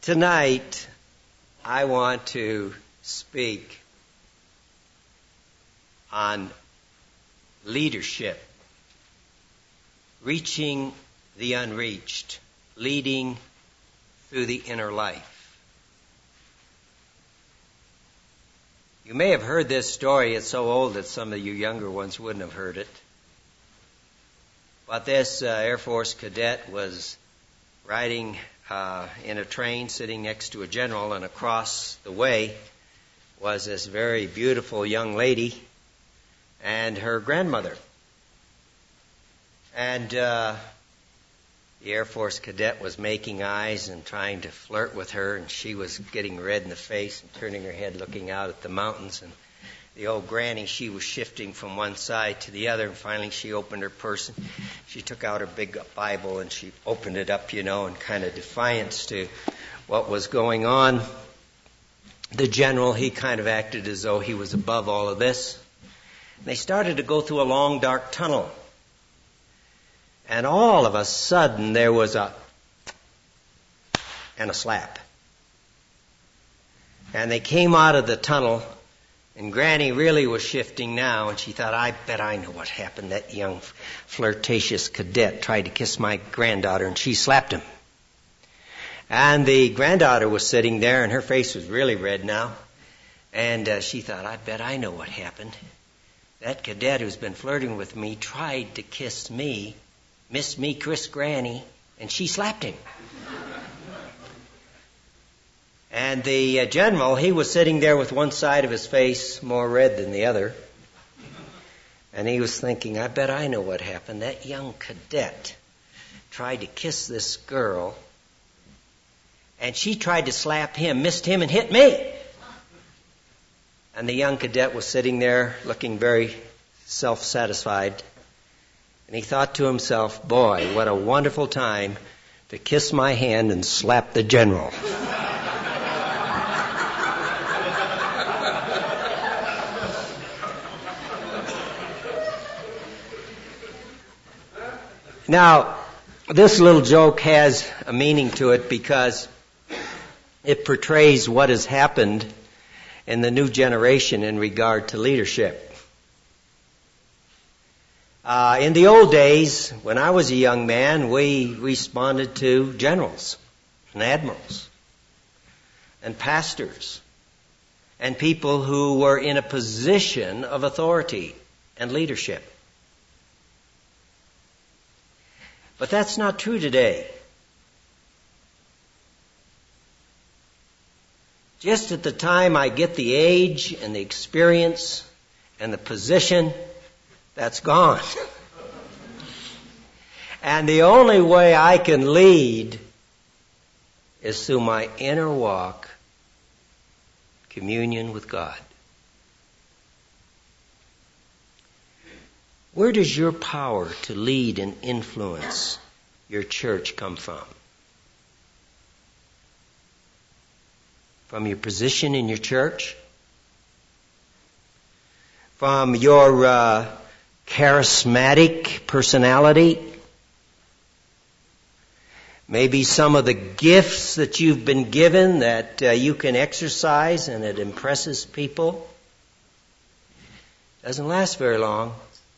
Tonight, I want to speak on leadership, reaching the unreached, leading through the inner life. You may have heard this story. It's so old that some of you younger ones wouldn't have heard it. But this Air Force cadet was riding in a train sitting next to a general, and across the way was this very beautiful young lady and her grandmother. And the Air Force cadet was making eyes and trying to flirt with her, and she was getting red in the face and turning her head looking out at the mountains. And the old granny, she was shifting from one side to the other, and finally she opened her purse and she took out her big Bible and she opened it up, in kind of defiance to what was going on. The general, he kind of acted as though he was above all of this. And they started to go through a long, dark tunnel. And all of a sudden there was a slap. And they came out of the tunnel. And Granny really was shifting now, and she thought, I bet I know what happened. That young flirtatious cadet tried to kiss my granddaughter, and she slapped him. And the granddaughter was sitting there, and her face was really red now. And she thought, I bet I know what happened. That cadet who's been flirting with me tried to kiss me, missed me, Chris Granny, and she slapped him. And the general, he was sitting there with one side of his face more red than the other. And he was thinking, I bet I know what happened. That young cadet tried to kiss this girl, and she tried to slap him, missed him, and hit me. And the young cadet was sitting there looking very self-satisfied. And he thought to himself, boy, what a wonderful time to kiss my hand and slap the general. Now, this little joke has a meaning to it because it portrays what has happened in the new generation in regard to leadership. In the old days, when I was a young man, we responded to generals and admirals and pastors and people who were in a position of authority and leadership. But that's not true today. Just at the time I get the age and the experience and the position, that's gone. And the only way I can lead is through my inner walk, communion with God. Where does your power to lead and influence your church come from? From your position in your church? From your charismatic personality? Maybe some of the gifts that you've been given that you can exercise and it impresses people? Doesn't last very long.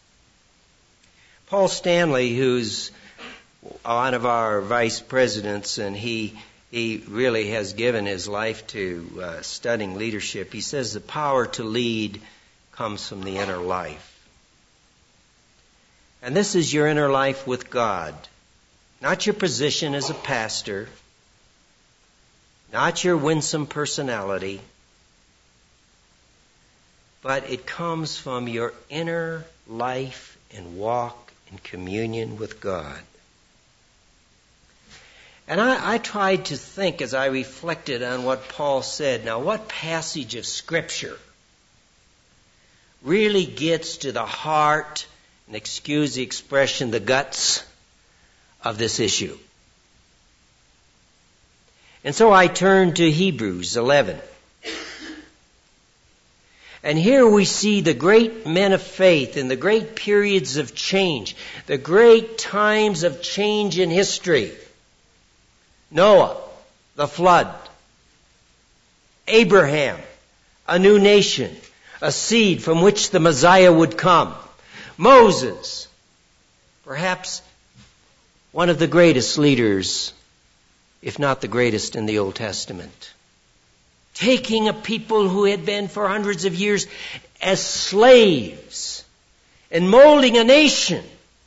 Paul Stanley, who's one of our vice presidents, and he really has given his life to studying leadership. He says the power to lead comes from the inner life. And this is your inner life with God. Not your position as a pastor. Not your winsome personality. But it comes from your inner life and walk in communion with God. And I tried to think as I reflected on what Paul said. Now, what passage of Scripture really gets to the heart, and excuse the expression, the guts of this issue? And so I turned to Hebrews 11. And here we see the great men of faith in the great periods of change, the great times of change in history. Noah, the flood. Abraham, a new nation, a seed from which the Messiah would come. Moses, perhaps one of the greatest leaders, if not the greatest in the Old Testament. Taking a people who had been for hundreds of years as slaves and molding a nation.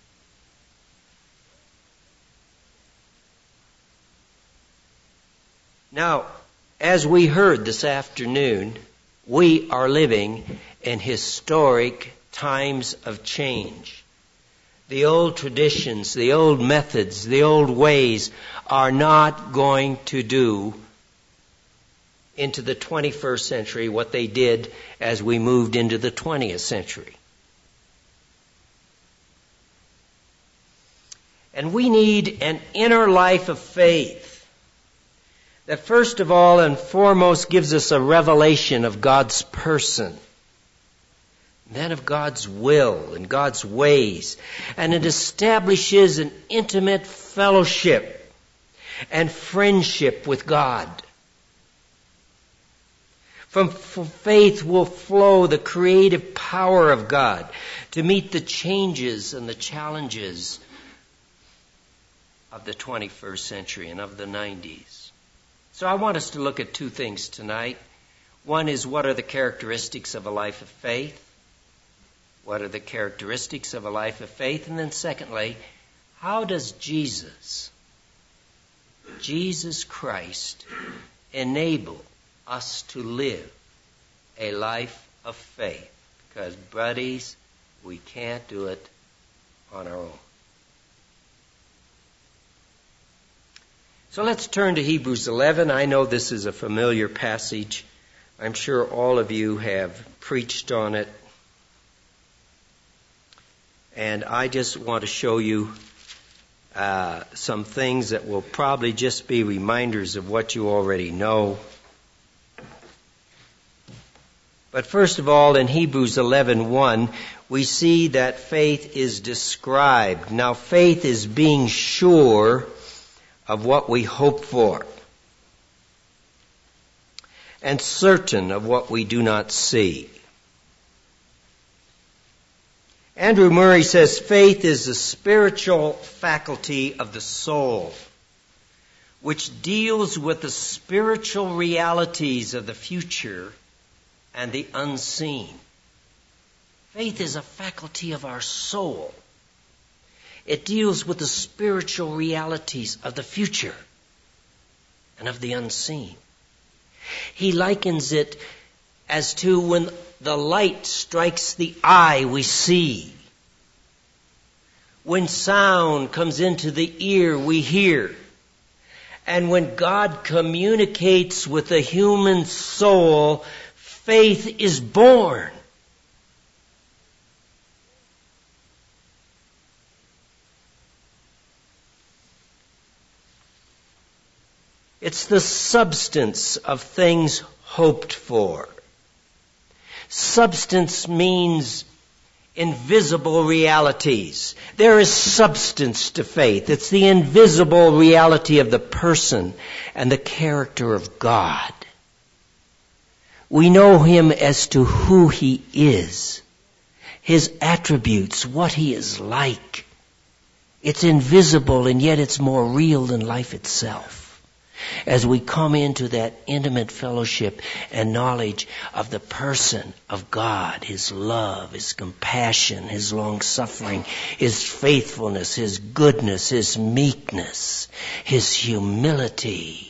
Now, as we heard this afternoon, we are living in historic times of change. The old traditions, the old methods, the old ways are not going to do into the 21st century what they did as we moved into the 20th century. And we need an inner life of faith that first of all and foremost gives us a revelation of God's person, then of God's will and God's ways, and it establishes an intimate fellowship and friendship with God. From faith will flow the creative power of God to meet the changes and the challenges of the 21st century and of the 90s. So I want us to look at two things tonight. One is, what are the characteristics of a life of faith? What are the characteristics of a life of faith? And then secondly, how does Jesus Christ, enable us to live a life of faith? Because, buddies, we can't do it on our own. So let's turn to Hebrews 11. I know this is a familiar passage. I'm sure all of you have preached on it. And I just want to show you some things that will probably just be reminders of what you already know. But first of all, in Hebrews 11:1, we see that faith is described. Now, faith is being sure of what we hope for, and certain of what we do not see. Andrew Murray says faith is the spiritual faculty of the soul, which deals with the spiritual realities of the future and the unseen. Faith is a faculty of our soul. It deals with the spiritual realities of the future and of the unseen. He likens it as to when the light strikes the eye, we see. When sound comes into the ear, we hear. And when God communicates with the human soul, faith is born. It's the substance of things hoped for. Substance means invisible realities. There is substance to faith. It's the invisible reality of the person and the character of God. We know Him as to who He is, His attributes, what He is like. It's invisible, and yet it's more real than life itself. As we come into that intimate fellowship and knowledge of the person of God, His love, His compassion, His long-suffering, His faithfulness, His goodness, His meekness, His humility.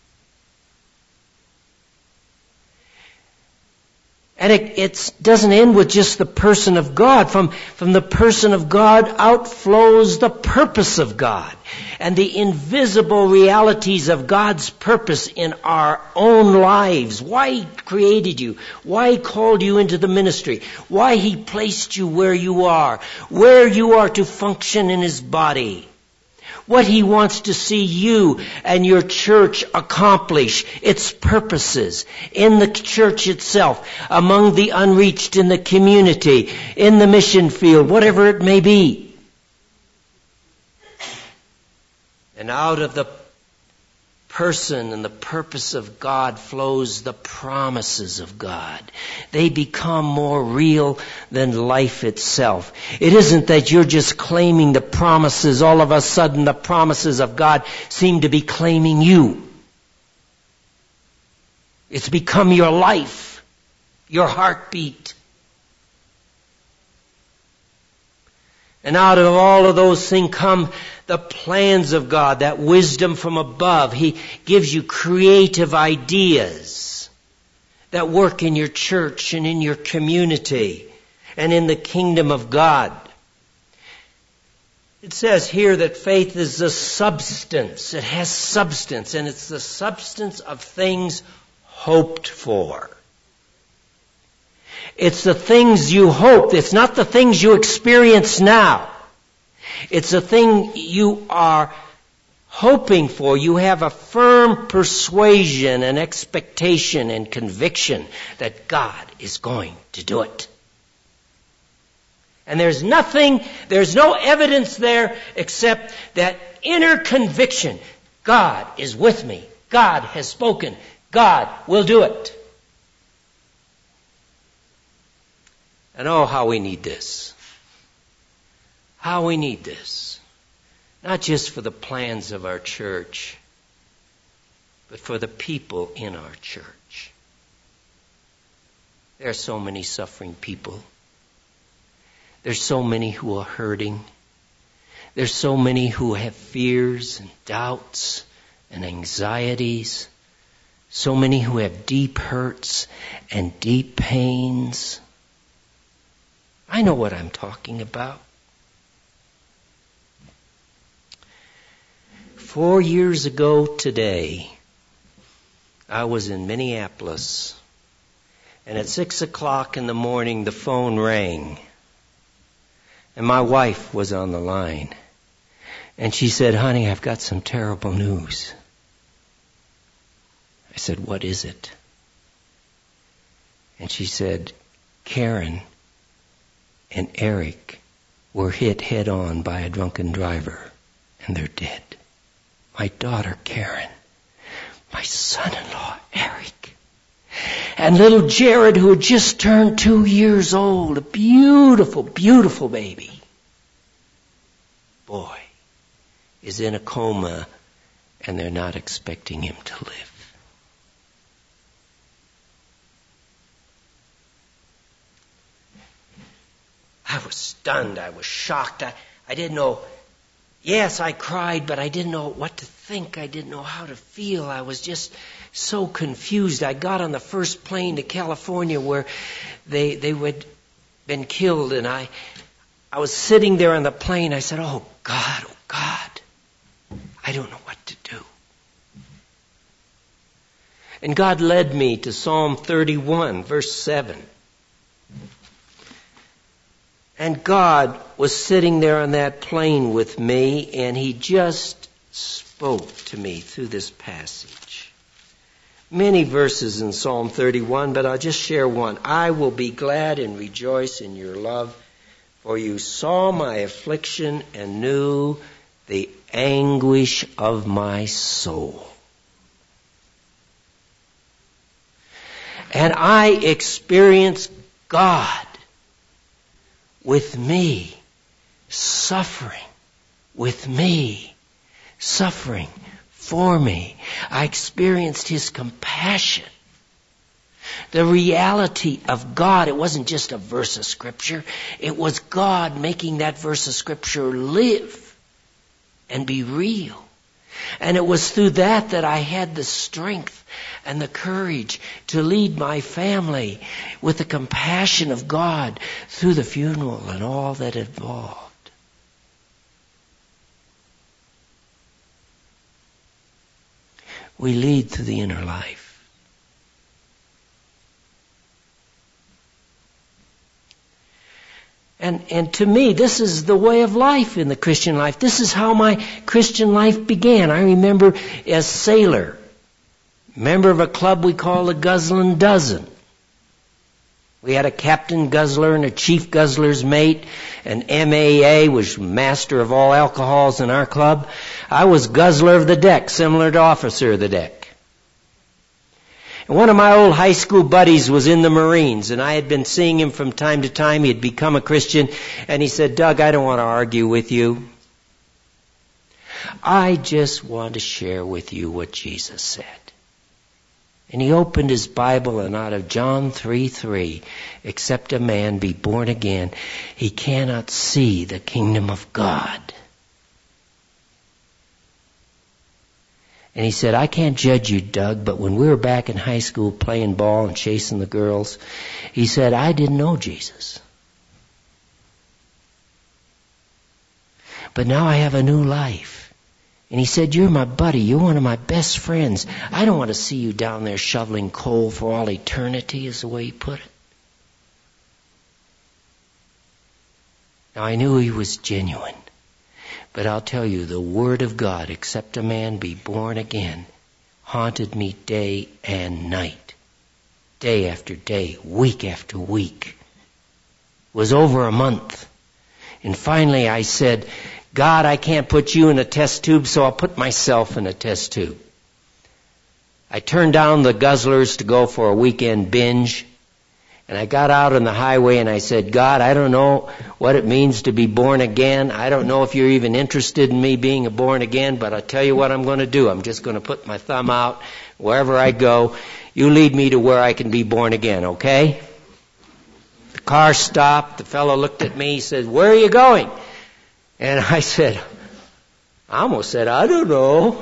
And it doesn't end with just the person of God. From the person of God outflows the purpose of God and the invisible realities of God's purpose in our own lives. Why He created you, why He called you into the ministry, why He placed you where you are to function in His body. What He wants to see you and your church accomplish, its purposes in the church itself, among the unreached in the community, in the mission field, whatever it may be. And out of the person and the purpose of God flows the promises of God. They become more real than life itself. It isn't that you're just claiming the promises. All of a sudden the promises of God seem to be claiming you. It's become your life, your heartbeat. And out of all of those things come the plans of God, that wisdom from above. He gives you creative ideas that work in your church and in your community and in the kingdom of God. It says here that faith is the substance. It has substance, and it's the substance of things hoped for. It's the things you hope. It's not the things you experience now. It's the thing you are hoping for. You have a firm persuasion and expectation and conviction that God is going to do it. And there's no evidence there except that inner conviction. God is with me. God has spoken. God will do it. And oh, how we need this. How we need this. Not just for the plans of our church, but for the people in our church. There are so many suffering people. There's so many who are hurting. There's so many who have fears and doubts and anxieties. So many who have deep hurts and deep pains. I know what I'm talking about. 4 years ago today, I was in Minneapolis, and at 6 o'clock in the morning, the phone rang, and my wife was on the line, and she said, "Honey, I've got some terrible news." I said, "What is it?" And she said, "Karen and Eric were hit head on by a drunken driver, and they're dead. My daughter, Karen, my son-in-law, Eric, and little Jared, who had just turned 2 years old, a beautiful, beautiful baby, boy, is in a coma, and they're not expecting him to live." I was stunned. I was shocked. I didn't know. Yes, I cried, but I didn't know what to think. I didn't know how to feel. I was just so confused. I got on the first plane to California where they had been killed, and I was sitting there on the plane. I said, oh, God, I don't know what to do. And God led me to Psalm 31, verse 7. And God was sitting there on that plane with me, and He just spoke to me through this passage. Many verses in Psalm 31, but I'll just share one. "I will be glad and rejoice in your love, for you saw my affliction and knew the anguish of my soul. And I experienced God with me, suffering with me, suffering for me. I experienced His compassion. The reality of God, it wasn't just a verse of Scripture. It was God making that verse of Scripture live and be real. And it was through that I had the strength and the courage to lead my family with the compassion of God through the funeral and all that involved. We lead through the inner life. And to me, this is the way of life in the Christian life. This is how my Christian life began. I remember as sailor, member of a club we call the Guzzlin' Dozen. We had a captain guzzler and a chief guzzler's mate. An MAA was master of all alcohols in our club. I was guzzler of the deck, similar to officer of the deck. And one of my old high school buddies was in the Marines, and I had been seeing him from time to time. He had become a Christian, and he said, "Doug, I don't want to argue with you. I just want to share with you what Jesus said." And he opened his Bible, and out of John 3:3, except a man be born again, he cannot see the kingdom of God. And he said, "I can't judge you, Doug, but when we were back in high school playing ball and chasing the girls," he said, "I didn't know Jesus. But now I have a new life." And he said, "You're my buddy. You're one of my best friends. I don't want to see you down there shoveling coal for all eternity," is the way he put it. Now, I knew he was genuine. But I'll tell you, the Word of God, except a man be born again, haunted me day and night. Day after day, week after week. It was over a month. And finally I said, "God, I can't put you in a test tube, so I'll put myself in a test tube." I turned down the guzzlers to go for a weekend binge. And I got out on the highway and I said, "God, I don't know what it means to be born again. I don't know if you're even interested in me being born again, but I'll tell you what I'm going to do. I'm just going to put my thumb out wherever I go. You lead me to where I can be born again, okay?" The car stopped. The fellow looked at me. He said, "Where are you going?" And I almost said, "I don't know."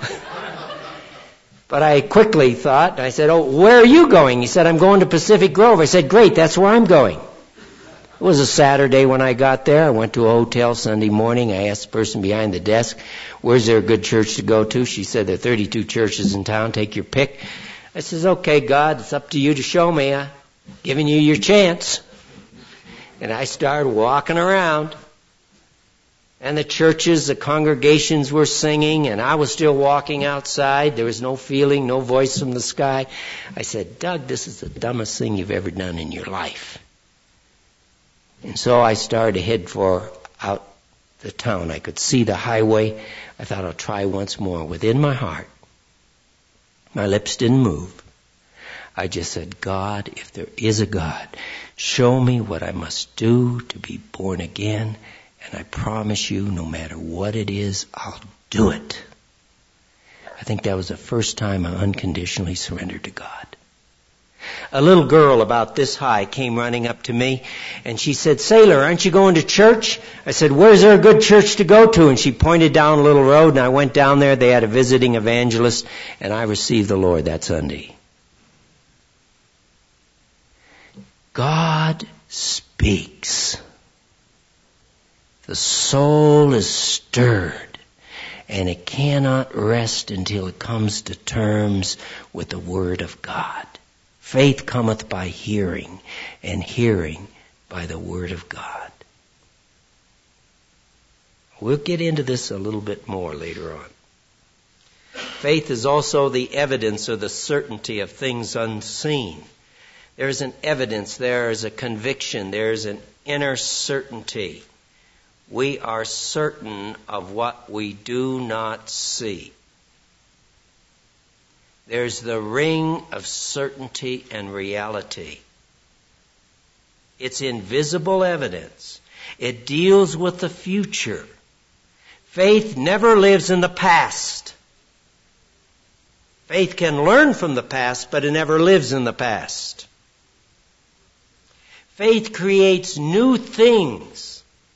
But I quickly thought, I said, "Oh, where are you going?" He said, "I'm going to Pacific Grove." I said, "Great, that's where I'm going." It was a Saturday when I got there. I went to a hotel Sunday morning. I asked the person behind the desk, "Where's there a good church to go to?" She said, "There are 32 churches in town. Take your pick." I says, "Okay, God, it's up to you to show me. I'm giving you your chance." And I started walking around. And the churches, the congregations were singing, and I was still walking outside. There was no feeling, no voice from the sky. I said, "Doug, this is the dumbest thing you've ever done in your life." And so I started to head for out the town. I could see the highway. I thought, I'll try once more. Within my heart, my lips didn't move. I just said, "God, if there is a God, show me what I must do to be born again. And I promise you, no matter what it is, I'll do it." I think that was the first time I unconditionally surrendered to God. A little girl about this high came running up to me, and she said, "Sailor, aren't you going to church?" I said, "Where's there a good church to go to?" And she pointed down a little road, and I went down there. They had a visiting evangelist, and I received the Lord that Sunday. God speaks. The soul is stirred, and it cannot rest until it comes to terms with the Word of God. Faith cometh by hearing, and hearing by the Word of God. We'll get into this a little bit more later on. Faith is also the evidence or the certainty of things unseen. There is an evidence, there is a conviction, there is an inner certainty. We are certain of what we do not see. There's the ring of certainty and reality. It's invisible evidence. It deals with the future. Faith never lives in the past. Faith can learn from the past, but it never lives in the past. Faith creates new things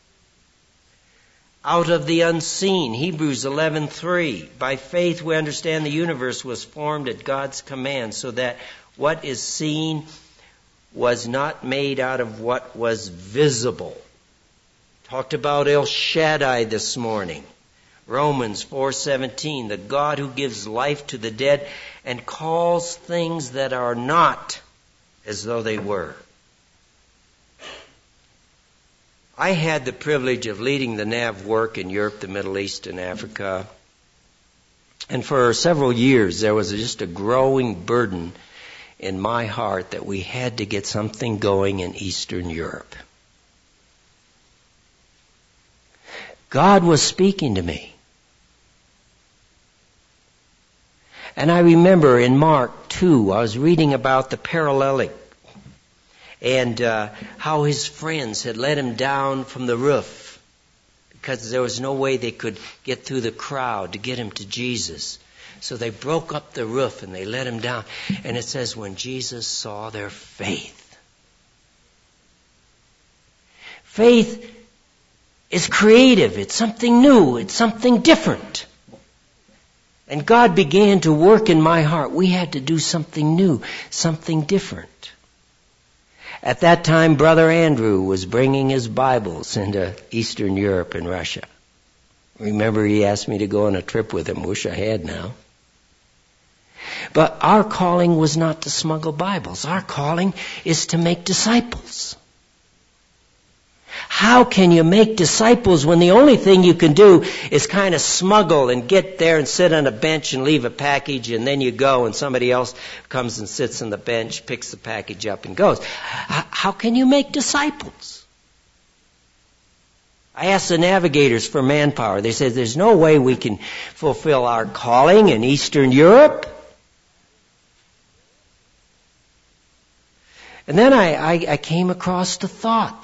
out of the unseen. Hebrews 11:3. By faith we understand the universe was formed at God's command, so that what is seen was not made out of what was visible. Talked about El Shaddai this morning. Romans 4:17. The God who gives life to the dead and calls things that are not as though they were. I had the privilege of leading the NAV work in Europe, the Middle East, and Africa. And for several years, there was just a growing burden in my heart that we had to get something going in Eastern Europe. God was speaking to me. And I remember in Mark 2, I was reading about the paralytic and how his friends had let him down from the roof because there was no way they could get through the crowd to get him to Jesus. So they broke up the roof and they let him down. And it says, when Jesus saw their faith. Faith is creative. It's something new. It's something different. And God began to work in my heart. We had to do something new, something different. At that time, Brother Andrew was bringing his Bibles into Eastern Europe and Russia. Remember, he asked me to go on a trip with him. Wish I had now. But our calling was not to smuggle Bibles. Our calling is to make disciples. How can you make disciples when the only thing you can do is kind of smuggle and get there and sit on a bench and leave a package, and then you go and somebody else comes and sits on the bench, picks the package up and goes? How can you make disciples? I asked the navigators for manpower. They said there's no way we can fulfill our calling in Eastern Europe. And then I came across the thought.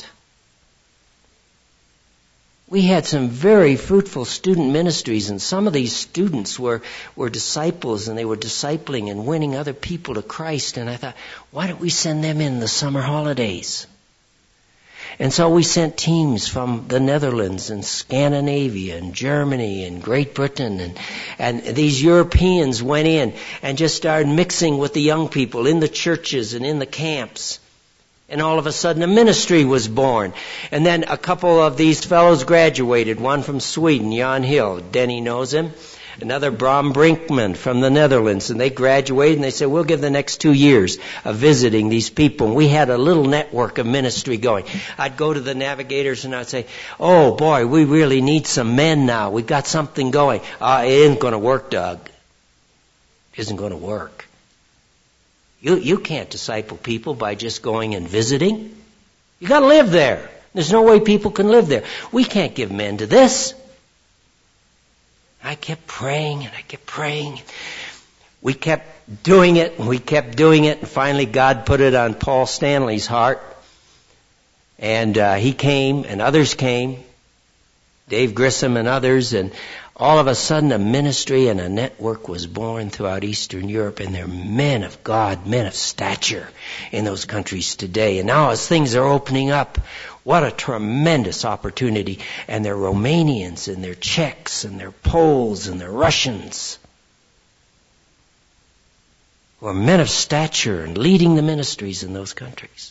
We had some very fruitful student ministries, and some of these students were disciples, and they were discipling and winning other people to Christ. And I thought, why don't we send them in the summer holidays? And so we sent teams from the Netherlands and Scandinavia and Germany and Great Britain, and these Europeans went in and just started mixing with the young people in the churches and in the camps. And all of a sudden a ministry was born. And then a couple of these fellows graduated. One from Sweden, Jan Hill. Denny knows him. Another, Bram Brinkman from the Netherlands. And they graduated and they said, we'll give the next 2 years of visiting these people. And we had a little network of ministry going. I'd go to the navigators and I'd say, oh boy, we really need some men now. We've got something going. It isn't going to work, Doug. It isn't going to work. You can't disciple people by just going and visiting. You got to live there. There's no way people can live there. We can't give men to this. I kept praying and I kept praying. We kept doing it and we kept doing it, and finally God put it on Paul Stanley's heart. And he came and others came, Dave Grissom and others, and all of a sudden a ministry and a network was born throughout Eastern Europe, and there are men of God, men of stature in those countries today. And now as things are opening up, what a tremendous opportunity. And they're Romanians and they're Czechs and they're Poles and they're Russians who are men of stature and leading the ministries in those countries.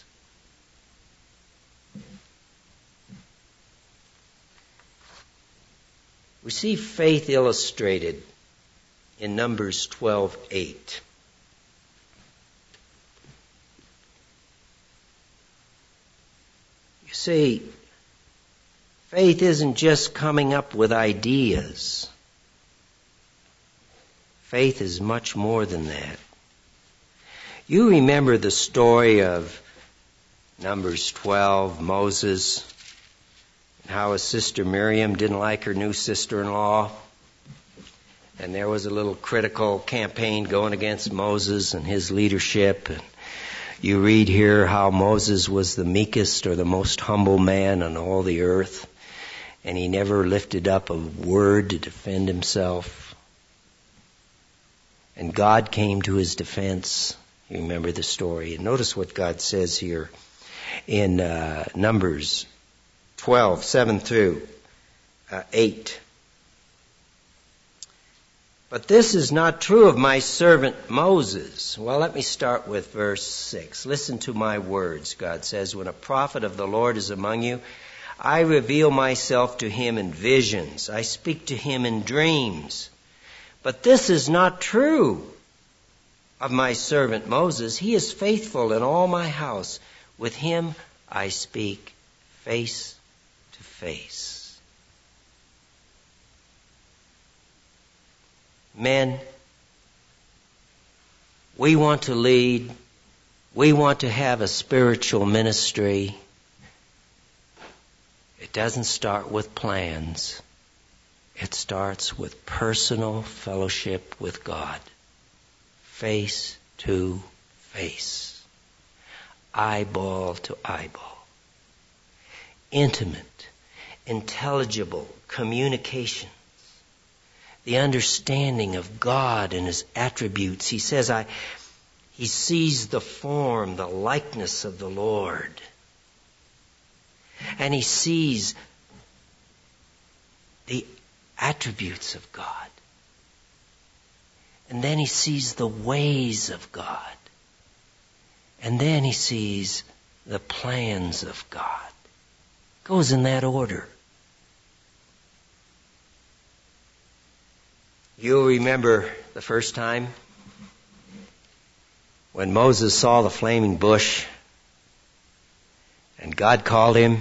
We see faith illustrated in Numbers 12:8. You see, faith isn't just coming up with ideas. Faith is much more than that. You remember the story of Numbers 12, Moses, how his sister Miriam didn't like her new sister-in-law. And there was a little critical campaign going against Moses and his leadership. And you read here how Moses was the meekest or the most humble man on all the earth. And he never lifted up a word to defend himself. And God came to his defense. You remember the story. And notice what God says here in Numbers 12, 7 through 8. But this is not true of my servant Moses. Well, let me start with verse 6. Listen to my words, God says. When a prophet of the Lord is among you, I reveal myself to him in visions. I speak to him in dreams. But this is not true of my servant Moses. He is faithful in all my house. With him I speak face to face. Men, we want to lead we want to have a spiritual ministry, it doesn't start with plans. It starts with personal fellowship with God. Face to face. Eyeball to eyeball. Intimate, intelligible communications. The understanding of God and His attributes. He says, he sees the form, the likeness of the Lord. And he sees the attributes of God. And then he sees the ways of God. And then he sees the plans of God. It goes in that order. You'll remember the first time when Moses saw the flaming bush and God called him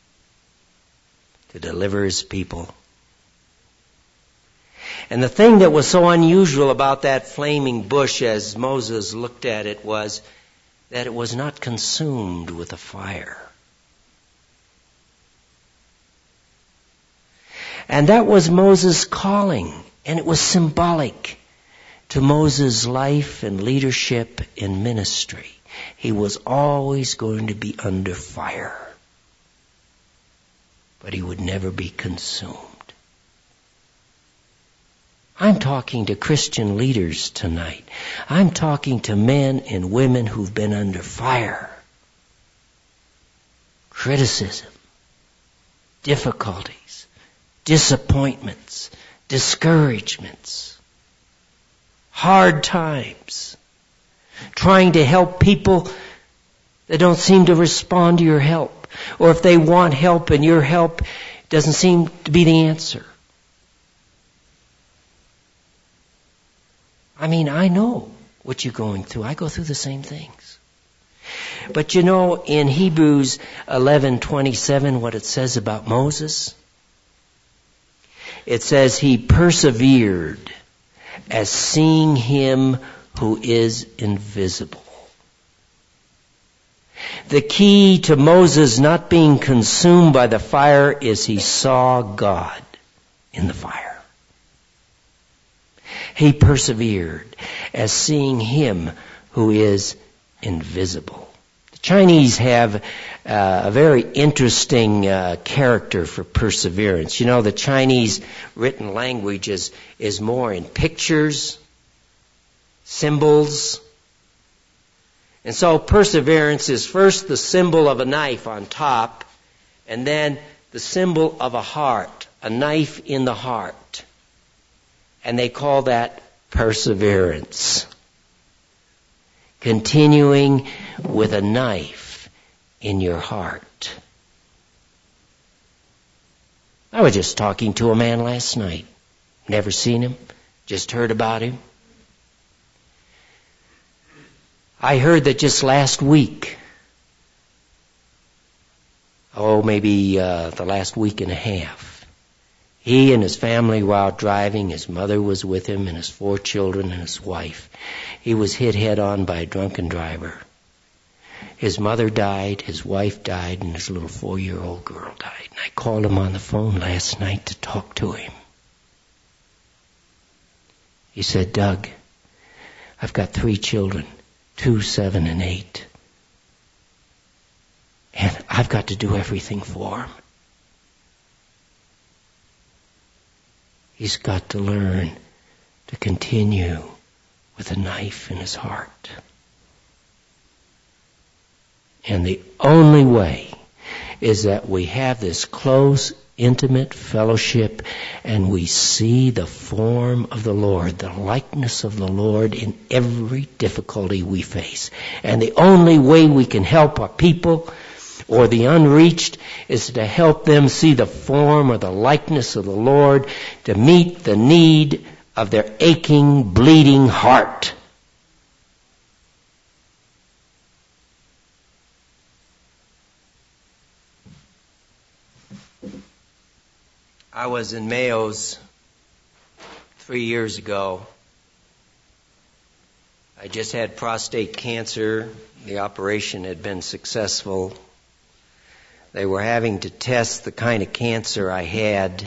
to deliver His people. And the thing that was so unusual about that flaming bush as Moses looked at it was that it was not consumed with a fire. And that was Moses' calling, and it was symbolic to Moses' life and leadership in ministry. He was always going to be under fire, but he would never be consumed. I'm talking to Christian leaders tonight. I'm talking to men and women who've been under fire, criticism, difficulties, disappointments, discouragements, hard times, trying to help people that don't seem to respond to your help, or if they want help and your help doesn't seem to be the answer. I mean, I know what you're going through. I go through the same things. But you know, in Hebrews 11:27, what it says about Moses? It says he persevered as seeing Him who is invisible. The key to Moses not being consumed by the fire is he saw God in the fire. He persevered as seeing Him who is invisible. The Chinese have a very interesting character for perseverance. You know, the Chinese written language is more in pictures, symbols. And so perseverance is first the symbol of a knife on top, and then the symbol of a heart, a knife in the heart. And they call that perseverance. Continuing with a knife in your heart. I was just talking to a man last night. Never seen him, just heard about him. I heard that just last week, maybe the last week and a half, he and his family were out driving. His mother was with him and his 4 children and his wife. He was hit head on by a drunken driver. His mother died, his wife died, and his little 4-year-old girl died. And I called him on the phone last night to talk to him. He said, "Doug, I've got 3 children, 2, 7, and 8. And I've got to do everything for them. He's got to learn to continue with a knife in his heart. And the only way is that we have this close, intimate fellowship and we see the form of the Lord, the likeness of the Lord in every difficulty we face. And the only way we can help our people or the unreached is to help them see the form or the likeness of the Lord, to meet the need of their aching, bleeding heart. I was in Mayo's 3 years ago. I just had prostate cancer. The operation had been successful. They were having to test the kind of cancer I had.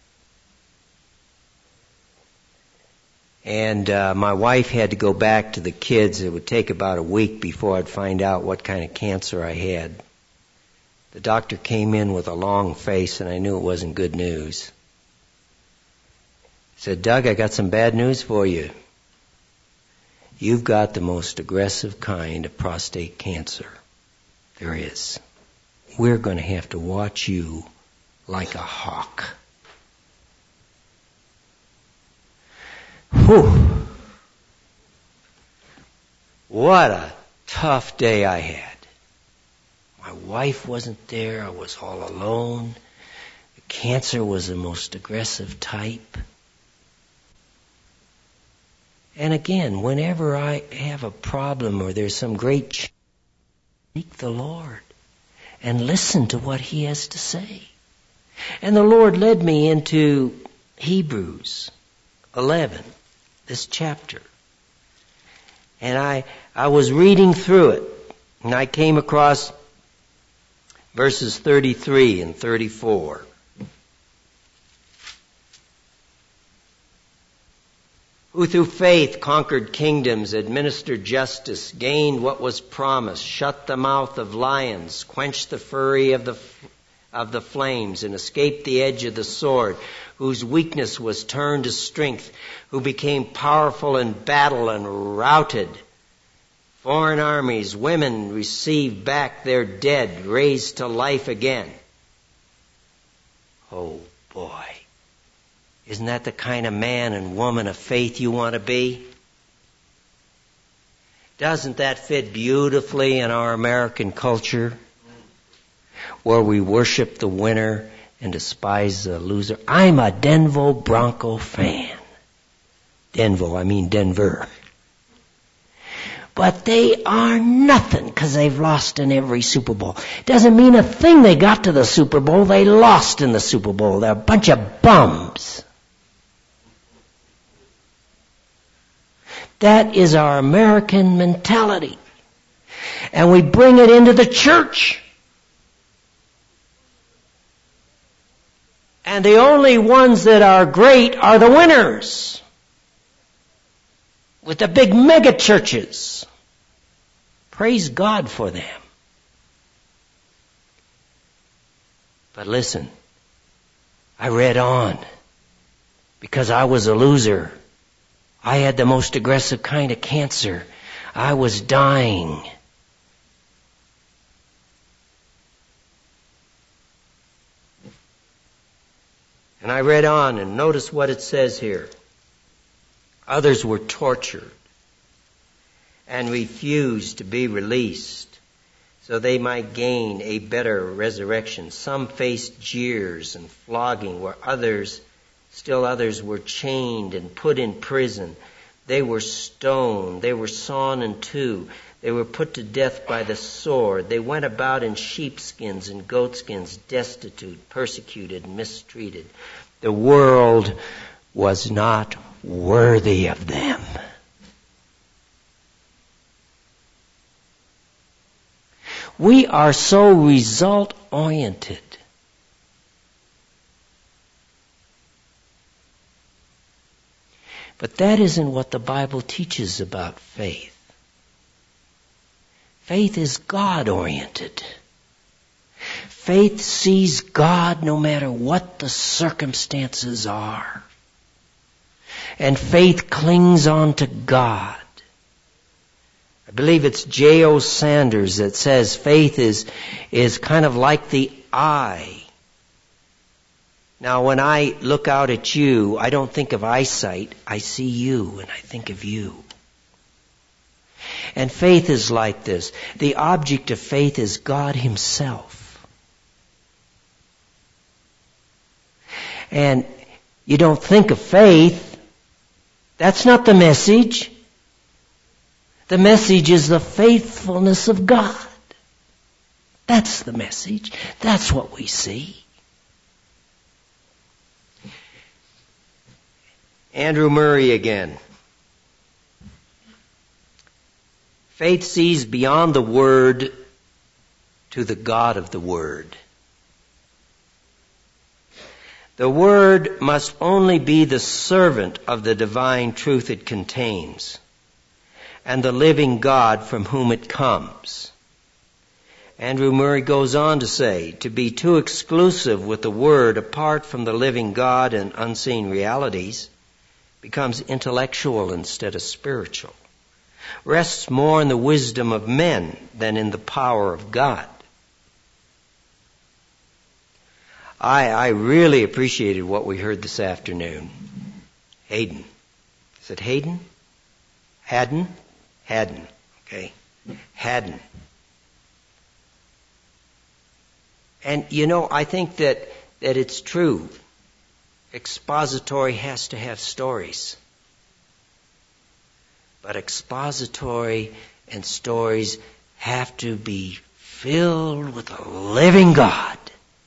And my wife had to go back to the kids. It would take about a week before I'd find out what kind of cancer I had. The doctor came in with a long face, and I knew it wasn't good news. He said, "Doug, I got some bad news for you. You've got the most aggressive kind of prostate cancer there is. We're going to have to watch you like a hawk." Whew. What a tough day I had. My wife wasn't there. I was all alone. The cancer was the most aggressive type. And again, whenever I have a problem or there's some great change, seek the Lord and listen to what He has to say. And the Lord led me into Hebrews 11, this chapter. And I was reading through it, and I came across verses 33 and 34. Who through faith conquered kingdoms, administered justice, gained what was promised, shut the mouth of lions, quenched the fury of the flames, and escaped the edge of the sword, whose weakness was turned to strength, who became powerful in battle and routed foreign armies. Women received back their dead, raised to life again. Oh boy. Isn't that the kind of man and woman of faith you want to be? Doesn't that fit beautifully in our American culture, where we worship the winner and despise the loser? I'm a Denver Bronco fan. Denver, I mean Denver. But they are nothing because they've lost in every Super Bowl. Doesn't mean a thing they got to the Super Bowl. They lost in the Super Bowl. They're a bunch of bums. That is our American mentality. And we bring it into the church. And the only ones that are great are the winners, with the big mega churches. Praise God for them. But listen, I read on because I was a loser. I had the most aggressive kind of cancer. I was dying. And I read on, and notice what it says here. Others were tortured and refused to be released so they might gain a better resurrection. Some faced jeers and flogging, where others were chained and put in prison. They were stoned. They were sawn in two. They were put to death by the sword. They went about in sheepskins and goatskins, destitute, persecuted, and mistreated. The world was not worthy of them. We are so result-oriented. But that isn't what the Bible teaches about faith. Faith is God-oriented. Faith sees God no matter what the circumstances are. And faith clings on to God. I believe it's J.O. Sanders that says faith is kind of like the eye. Now, when I look out at you, I don't think of eyesight. I see you, and I think of you. And faith is like this. The object of faith is God Himself. And you don't think of faith. That's not the message. The message is the faithfulness of God. That's the message. That's what we see. Andrew Murray again. Faith sees beyond the Word to the God of the Word. The Word must only be the servant of the divine truth it contains and the living God from whom it comes. Andrew Murray goes on to say, to be too exclusive with the Word apart from the living God and unseen realities becomes intellectual instead of spiritual, rests more in the wisdom of men than in the power of God. I really appreciated what we heard this afternoon. Hayden. Is it Hayden? Haddon? Haddon. Okay. Haddon. And, I think that it's true. Expository has to have stories. But expository and stories have to be filled with the living God.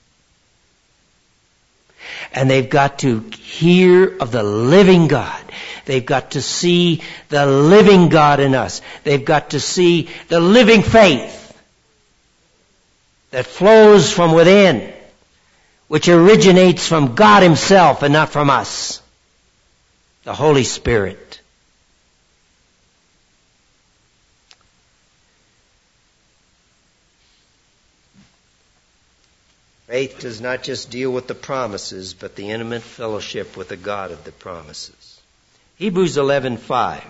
And they've got to hear of the living God. They've got to see the living God in us. They've got to see the living faith that flows from within, which originates from God Himself and not from us, the Holy Spirit. Faith does not just deal with the promises, but the intimate fellowship with the God of the promises. Hebrews 11:5.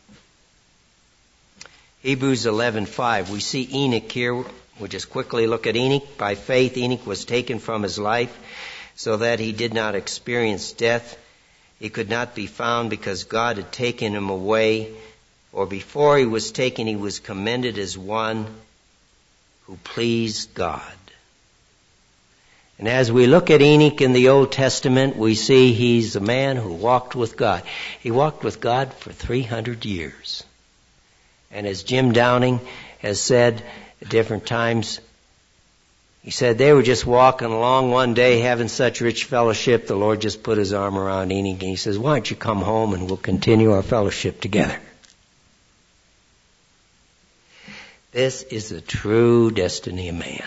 Hebrews 11:5. We see Enoch here. We'll just quickly look at Enoch. By faith, Enoch was taken from his life so that he did not experience death. He could not be found because God had taken him away. For before he was taken, he was commended as one who pleased God. And as we look at Enoch in the Old Testament, we see he's a man who walked with God. He walked with God for 300 years. And as Jim Downing has said at different times, he said they were just walking along one day having such rich fellowship, the Lord just put His arm around Enoch and He says, why don't you come home and we'll continue our fellowship together. This is the true destiny of man.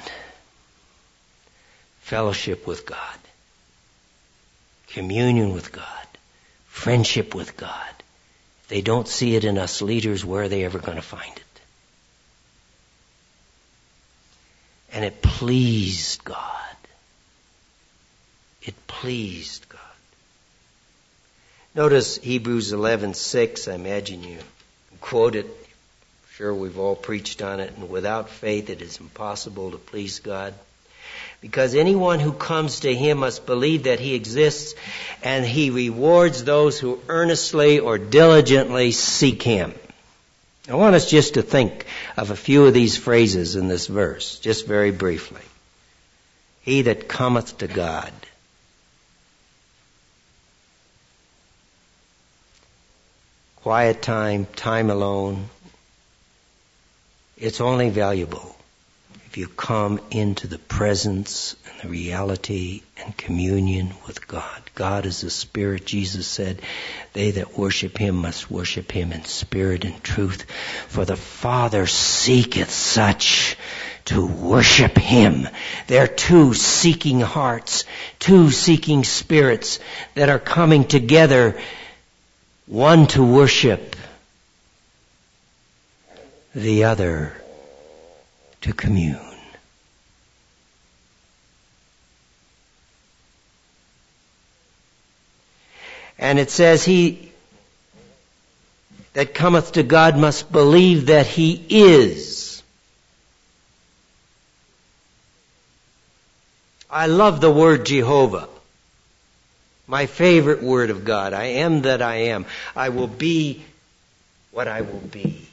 Fellowship with God, communion with God, friendship with God. If they don't see it in us leaders, where are they ever going to find it? And it pleased God. It pleased God. Notice Hebrews 11:6. I imagine you quote it. I'm sure we've all preached on it. And without faith it is impossible to please God. Because anyone who comes to Him must believe that He exists and He rewards those who earnestly or diligently seek Him. I want us just to think of a few of these phrases in this verse, just very briefly. He that cometh to God. Quiet time, time alone. It's only valuable if you come into the presence and the reality and communion with God. God is the Spirit. Jesus said, they that worship Him must worship Him in spirit and truth. For the Father seeketh such to worship Him. There are two seeking hearts, two seeking spirits that are coming together, one to worship, the other to commune. And it says, he that cometh to God must believe that He is. I love the word Jehovah. My favorite word of God. I am that I am. I will be what I will be.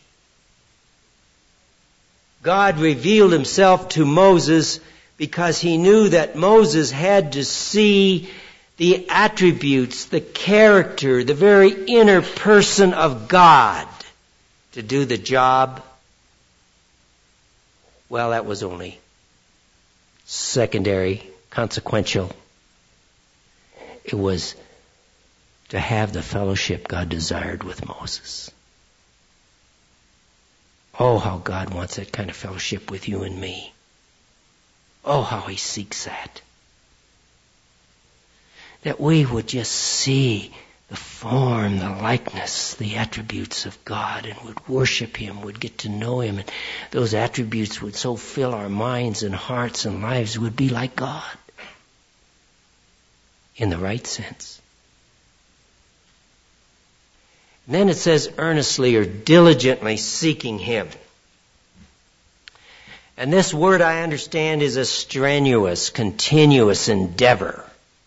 God revealed Himself to Moses because He knew that Moses had to see the attributes, the character, the very inner person of God to do the job. Well, that was only secondary, consequential. It was to have the fellowship God desired with Moses. Oh, how God wants that kind of fellowship with you and me. Oh, how He seeks that. That we would just see the form, the likeness, the attributes of God, and would worship Him, would get to know Him, and those attributes would so fill our minds and hearts and lives, would be like God. In the right sense. And then it says earnestly or diligently seeking Him. And this word, I understand, is a strenuous, continuous endeavor.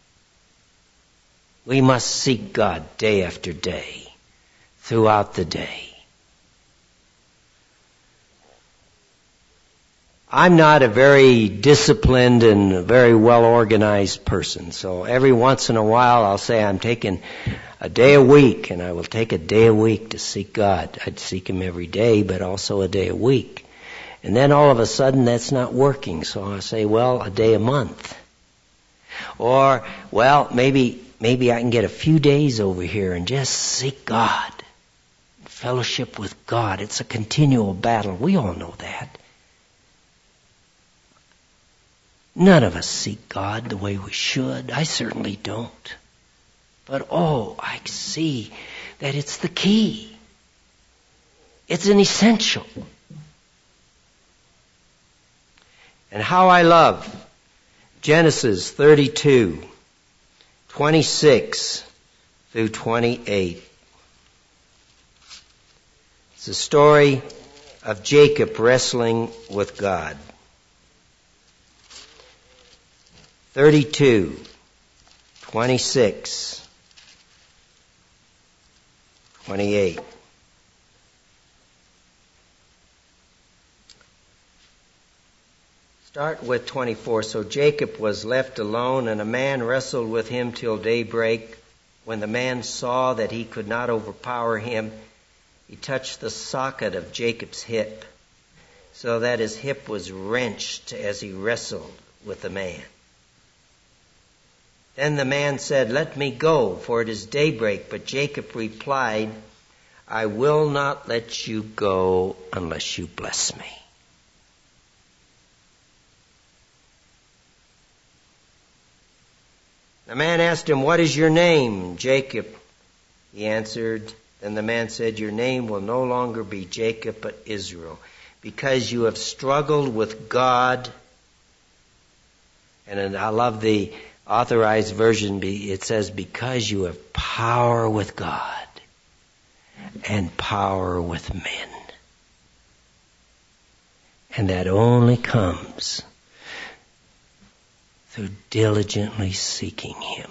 We must seek God day after day, throughout the day. I'm not a very disciplined and very well-organized person, so every once in a while I'll say I'm taking a day a week, and I will take a day a week to seek God. I'd seek Him every day, but also a day a week. And then all of a sudden that's not working, so I'll say, well, a day a month. Or, well, maybe I can get a few days over here and just seek God. Fellowship with God. It's a continual battle. We all know that. None of us seek God the way we should. I certainly don't. But I see that it's the key. It's an essential. And how I love Genesis 32, 26 through 28. It's the story of Jacob wrestling with God. 32, 26, 28. Start with 24. So Jacob was left alone, and a man wrestled with him till daybreak. When the man saw that he could not overpower him, he touched the socket of Jacob's hip, so that his hip was wrenched as he wrestled with the man. Then the man said, "Let me go, for it is daybreak." But Jacob replied, "I will not let you go unless you bless me." The man asked him, "What is your name?" "Jacob," he answered. Then the man said, "Your name will no longer be Jacob, but Israel, because you have struggled with God." And I love the Authorized Version. It says, "Because you have power with God and power with men." And that only comes through diligently seeking Him,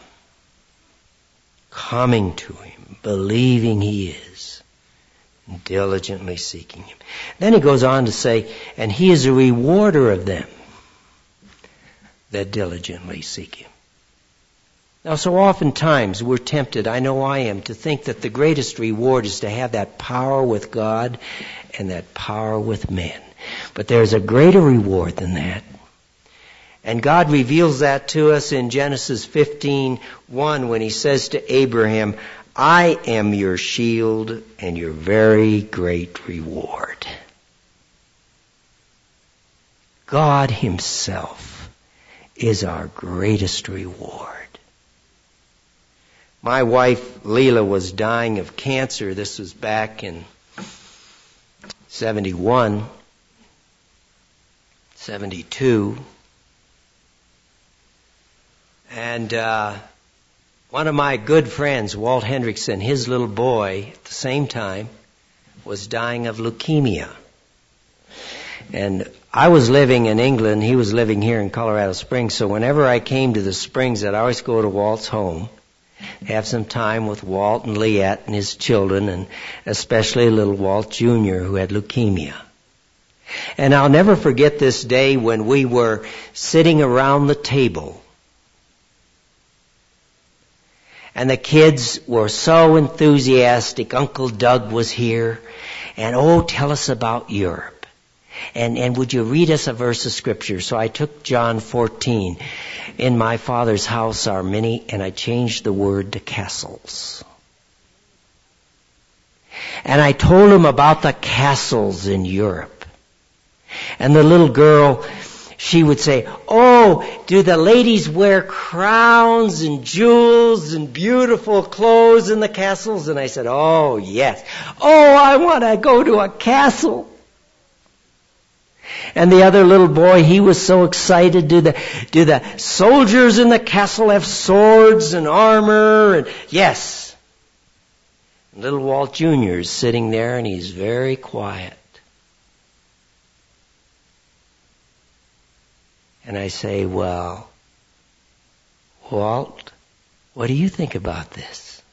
coming to Him, believing He is, and diligently seeking Him. Then he goes on to say, "And He is a rewarder of them that diligently seek Him." Now, so oftentimes we're tempted, I know I am, to think that the greatest reward is to have that power with God and that power with men. But there's a greater reward than that. And God reveals that to us in Genesis 15:1 when He says to Abraham, "I am your shield and your very great reward." God Himself is our greatest reward. My wife, Leela, was dying of cancer. This was back in 71, 72. And one of my good friends, Walt Hendrickson, his little boy at the same time was dying of leukemia. And I was living in England, he was living here in Colorado Springs, so whenever I came to the Springs, I'd always go to Walt's home, have some time with Walt and Leanne and his children, and especially little Walt Jr., who had leukemia. And I'll never forget this day when we were sitting around the table. And the kids were so enthusiastic. Uncle Doug was here. And tell us about Europe. And would you read us a verse of Scripture? So I took John 14. In my Father's house are many, and I changed the word to castles. And I told him about the castles in Europe. And the little girl, she would say, "Oh, do the ladies wear crowns and jewels and beautiful clothes in the castles?" And I said, "Oh, yes. Oh, I want to go to a castle." And the other little boy, he was so excited. Do the soldiers in the castle have swords and armor? And yes. And little Walt Jr. is sitting there, and he's very quiet. And I say, "Well, Walt, what do you think about this?"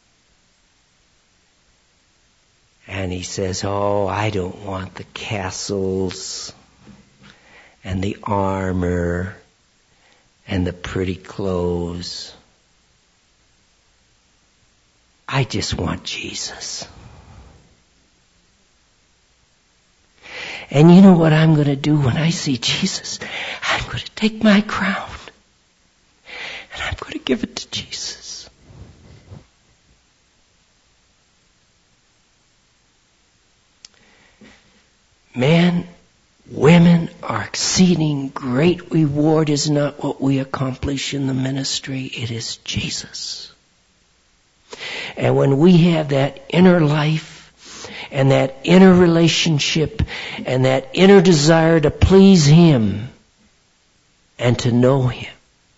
And he says, "Oh, I don't want the castles and the armor and the pretty clothes. I just want Jesus." And you know what I'm going to do when I see Jesus? I'm going to take my crown and I'm going to give it to Jesus. Men, women, our exceeding great reward is not what we accomplish in the ministry. It is Jesus. And when we have that inner life and that inner relationship and that inner desire to please Him and to know Him,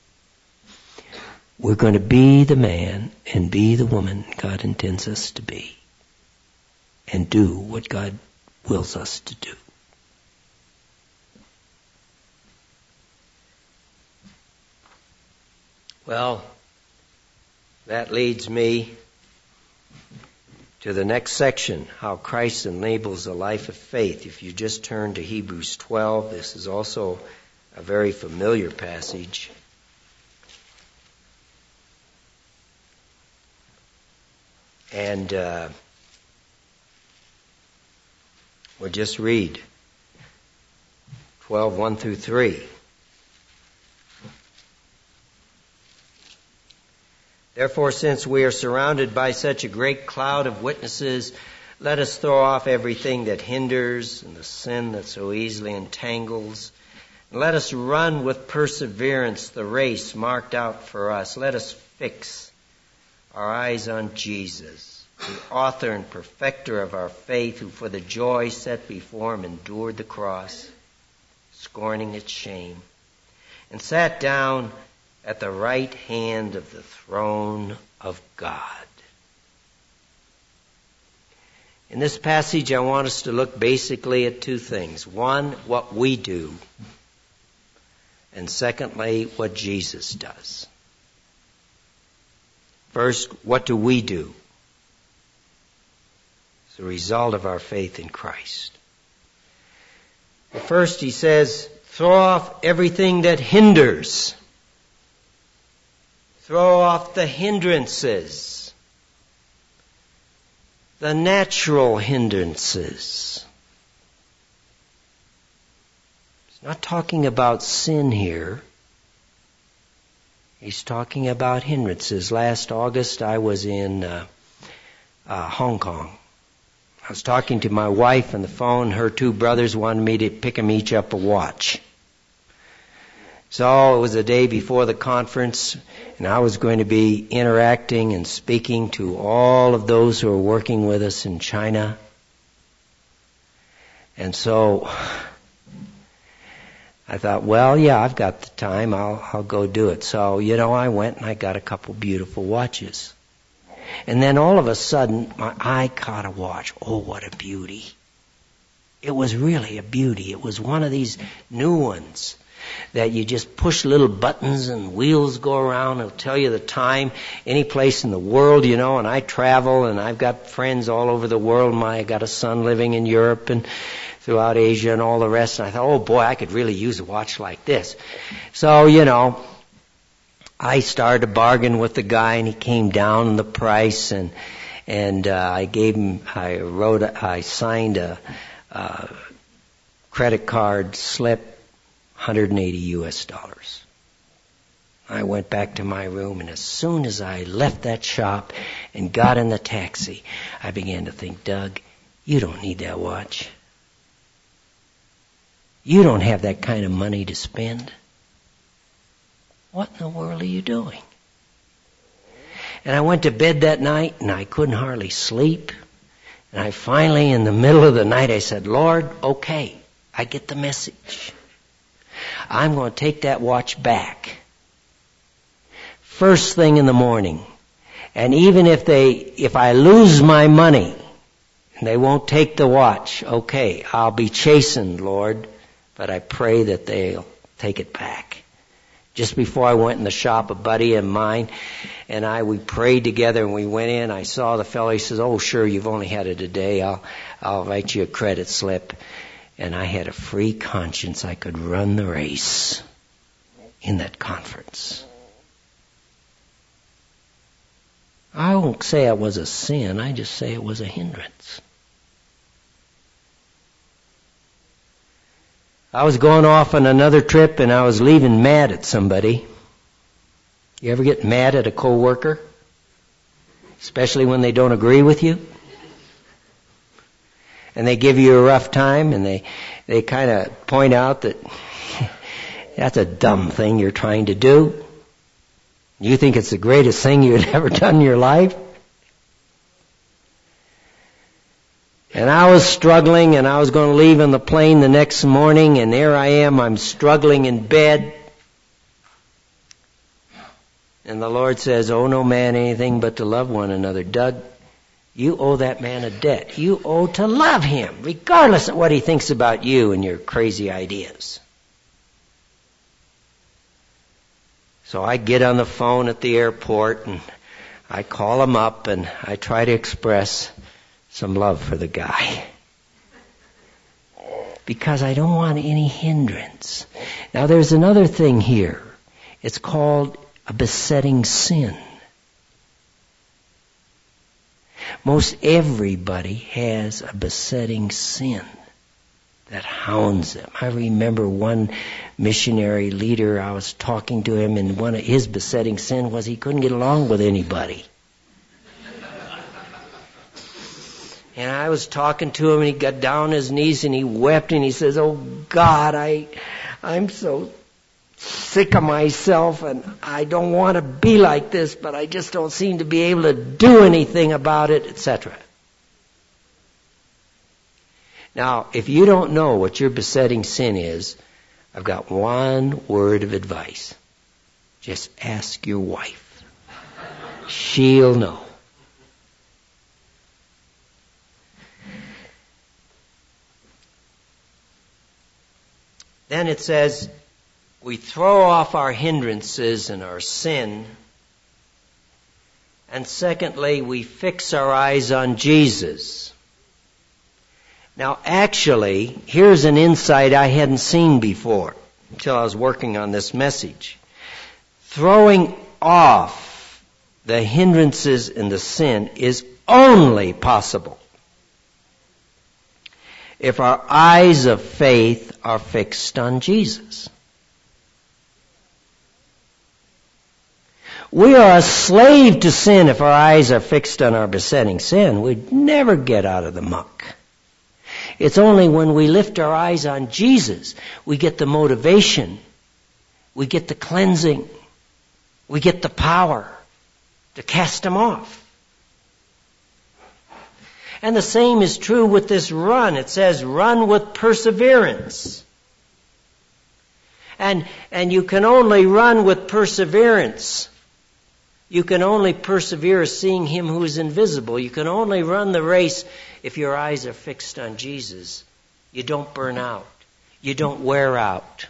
we're going to be the man and be the woman God intends us to be and do what God wills us to do. Well, that leads me to the next section, how Christ enables a life of faith. If you just turn to Hebrews 12, this is also a very familiar passage. And we'll just read 12, 1 through 3. Therefore, since we are surrounded by such a great cloud of witnesses, let us throw off everything that hinders and the sin that so easily entangles. And let us run with perseverance the race marked out for us. Let us fix our eyes on Jesus, the author and perfecter of our faith, who for the joy set before Him endured the cross, scorning its shame, and sat down at the right hand of the throne of God. In this passage, I want us to look basically at two things. One, what we do. And secondly, what Jesus does. First, what do we do as a result of our faith in Christ? Well, first, he says, throw off everything that hinders. Throw off the hindrances, the natural hindrances. He's not talking about sin here. He's talking about hindrances. Last August, I was in Hong Kong. I was talking to my wife on the phone. Her two brothers wanted me to pick them each up a watch. So it was the day before the conference, and I was going to be interacting and speaking to all of those who are working with us in China. And so I thought, well, yeah, I've got the time. I'll go do it. So, I went and I got a couple beautiful watches. And then all of a sudden, my eye caught a watch. Oh, what a beauty. It was really a beauty. It was one of these new ones that you just push little buttons and wheels go around. It'll tell you the time any place in the world, and I travel and I've got friends all over the world. I got a son living in Europe and throughout Asia and all the rest. And I thought, oh boy, I could really use a watch like this. So, I started to bargain with the guy and he came down on the price and I gave him, I signed a credit card slip, $180. I went back to my room, and as soon as I left that shop and got in the taxi, I began to think, Doug, you don't need that watch. You don't have that kind of money to spend. What in the world are you doing? And I went to bed that night, and I couldn't hardly sleep. And I finally, in the middle of the night, I said, Lord, okay, I get the message. I'm going to take that watch back. First thing in the morning. And even if I lose my money and they won't take the watch, okay, I'll be chastened, Lord, but I pray that they'll take it back. Just before I went in the shop, a buddy of mine and we prayed together, and we went in. I saw the fellow. He says, oh, sure, you've only had it a day. I'll write you a credit slip. And I had a free conscience. I could run the race in that conference. I won't say it was a sin. I just say it was a hindrance. I was going off on another trip, and I was leaving mad at somebody. You ever get mad at a coworker? Especially when they don't agree with you? And they give you a rough time, and they kind of point out that that's a dumb thing you're trying to do. You think it's the greatest thing you'd ever done in your life? And I was struggling, and I was going to leave on the plane the next morning, and there I am, I'm struggling in bed. And the Lord says, owe no man anything but to love one another. Doug, you owe that man a debt. You owe to love him, regardless of what he thinks about you and your crazy ideas. So I get on the phone at the airport, and I call him up, and I try to express some love for the guy. Because I don't want any hindrance. Now there's another thing here. It's called a besetting sin. Most everybody has a besetting sin that hounds them. I remember one missionary leader, I was talking to him, and one of his besetting sin was he couldn't get along with anybody. And I was talking to him, and he got down on his knees, and he wept, and he says, oh God, I'm so sick of myself, and I don't want to be like this, but I just don't seem to be able to do anything about it, etc. Now, if you don't know what your besetting sin is, I've got one word of advice. Just ask your wife. She'll know. Then it says, we throw off our hindrances and our sin. And secondly, we fix our eyes on Jesus. Now, actually, here's an insight I hadn't seen before until I was working on this message. Throwing off the hindrances and the sin is only possible if our eyes of faith are fixed on Jesus. We are a slave to sin if our eyes are fixed on our besetting sin. We'd never get out of the muck. It's only when we lift our eyes on Jesus, we get the motivation, we get the cleansing, we get the power to cast them off. And the same is true with this run. It says, run with perseverance. And you can only run with perseverance. You can only persevere seeing Him who is invisible. You can only run the race if your eyes are fixed on Jesus. You don't burn out. You don't wear out.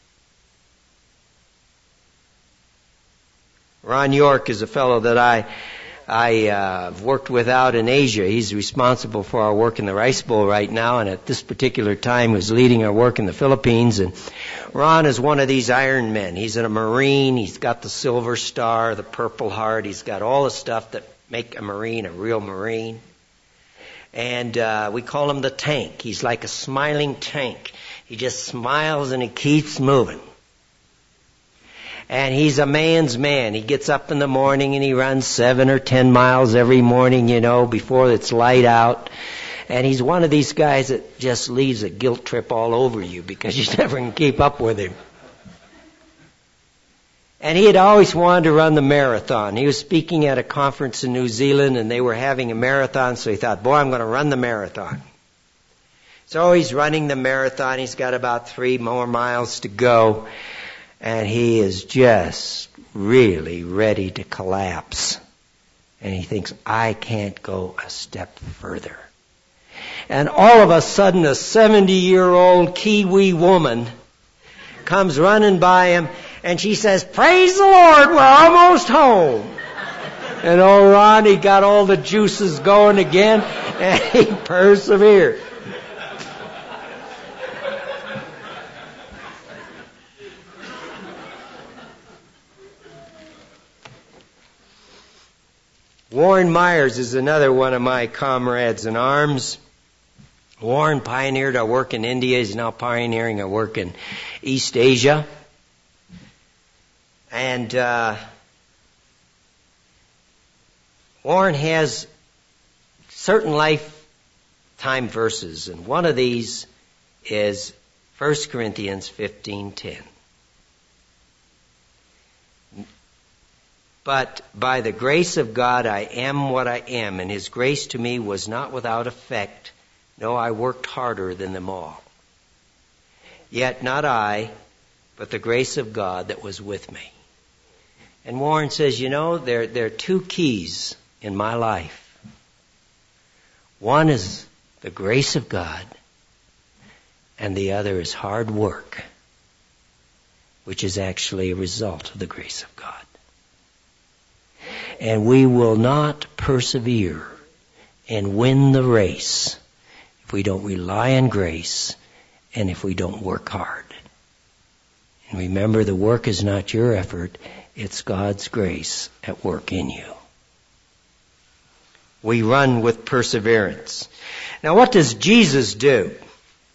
Ron York is a fellow that I've worked with out in Asia. He's responsible for our work in the Rice Bowl right now, and at this particular time was leading our work in the Philippines. And Ron is one of these Iron Men. He's a Marine. He's got the Silver Star, the Purple Heart. He's got all the stuff that make a Marine a real Marine. And we call him the tank. He's like a smiling tank. He just smiles and he keeps moving. And he's a man's man. He gets up in the morning and he runs 7 or 10 miles every morning, before it's light out. And he's one of these guys that just leaves a guilt trip all over you because you never can keep up with him. And he had always wanted to run the marathon. He was speaking at a conference in New Zealand and they were having a marathon, so he thought, boy, I'm going to run the marathon. So he's running the marathon. He's got about 3 more miles to go. And he is just really ready to collapse. And he thinks, I can't go a step further. And all of a sudden, a 70-year-old Kiwi woman comes running by him, and she says, praise the Lord, we're almost home. And old Ronnie got all the juices going again, and he persevered. Warren Myers is another one of my comrades in arms. Warren pioneered our work in India. He's now pioneering our work in East Asia. And Warren has certain lifetime verses, and one of these is 1 Corinthians 15:10. But by the grace of God I am what I am, and His grace to me was not without effect. No, I worked harder than them all. Yet not I, but the grace of God that was with me. And Warren says, there are 2 keys in my life. One is the grace of God, and the other is hard work, which is actually a result of the grace of God. And we will not persevere and win the race if we don't rely on grace and if we don't work hard. And remember, the work is not your effort, it's God's grace at work in you. We run with perseverance. Now, what does Jesus do? It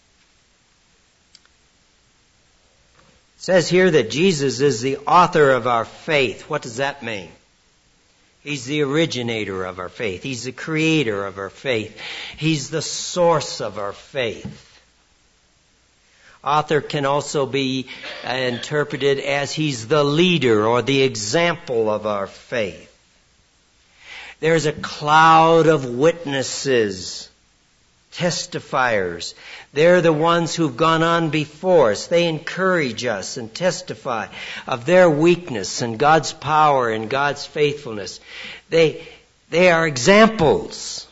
says here that Jesus is the author of our faith. What does that mean? He's the originator of our faith. He's the creator of our faith. He's the source of our faith. Author can also be interpreted as He's the leader or the example of our faith. There's a cloud of witnesses, testifiers. They're the ones who've gone on before us. They encourage us and testify of their weakness and God's power and God's faithfulness. They are examples.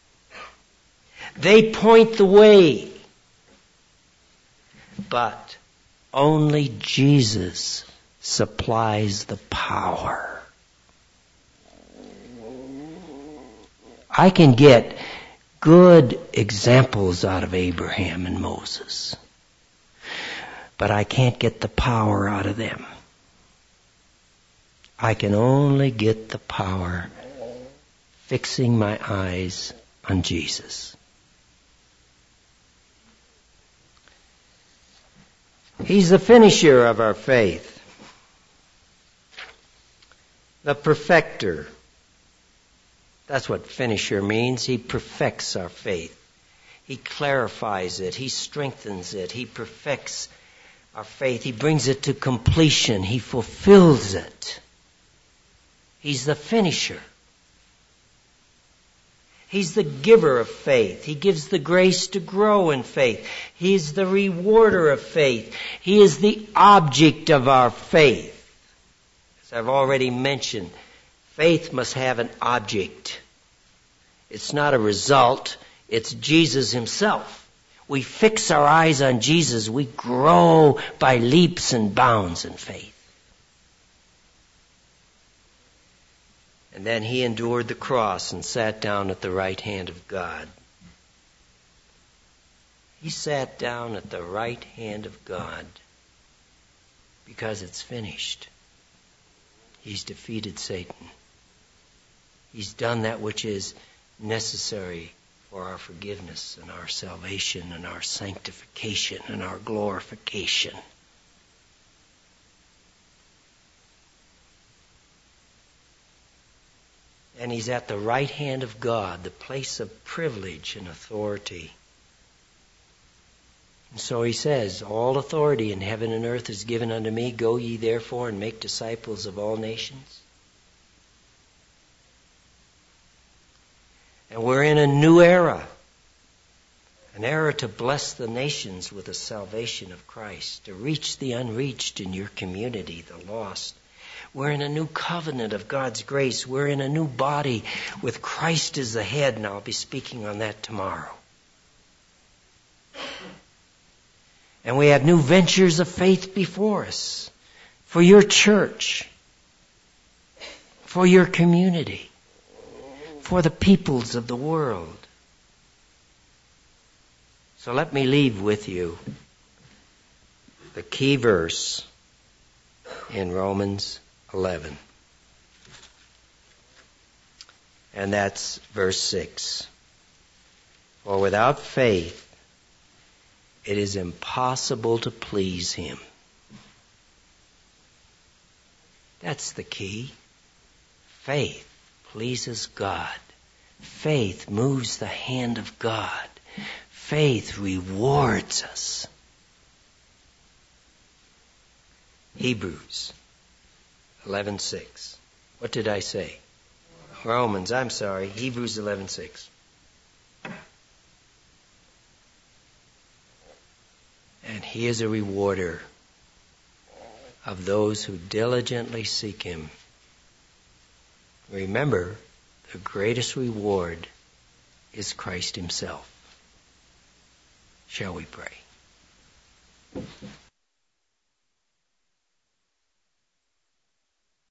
They point the way. But only Jesus supplies the power. I can get good examples out of Abraham and Moses, but I can't get the power out of them. I can only get the power fixing my eyes on Jesus. He's the finisher of our faith, the perfecter. That's what finisher means. He perfects our faith. He clarifies it. He strengthens it. He perfects our faith. He brings it to completion. He fulfills it. He's the finisher. He's the giver of faith. He gives the grace to grow in faith. He's the rewarder of faith. He is the object of our faith. As I've already mentioned, faith must have an object. It's not a result. It's Jesus Himself. We fix our eyes on Jesus. We grow by leaps and bounds in faith. And then He endured the cross and sat down at the right hand of God. He sat down at the right hand of God because it's finished. He's defeated Satan. He's done that which is necessary for our forgiveness and our salvation and our sanctification and our glorification. And he's at the right hand of God, the place of privilege and authority. And so he says, all authority in heaven and earth is given unto me. Go ye therefore and make disciples of all nations. And we're in a new era. An era to bless the nations with the salvation of Christ. To reach the unreached in your community, the lost. We're in a new covenant of God's grace. We're in a new body with Christ as the head, and I'll be speaking on that tomorrow. And we have new ventures of faith before us for your church, for your community, for the peoples of the world. So let me leave with you the key verse in Romans 11. And that's verse 6. For without faith, it is impossible to please Him. That's the key. Faith pleases God. Faith moves the hand of God. Faith rewards us. Hebrews 11:6. What did I say? Romans, I'm sorry. Hebrews 11:6. And He is a rewarder of those who diligently seek Him. Remember, the greatest reward is Christ Himself. Shall we pray?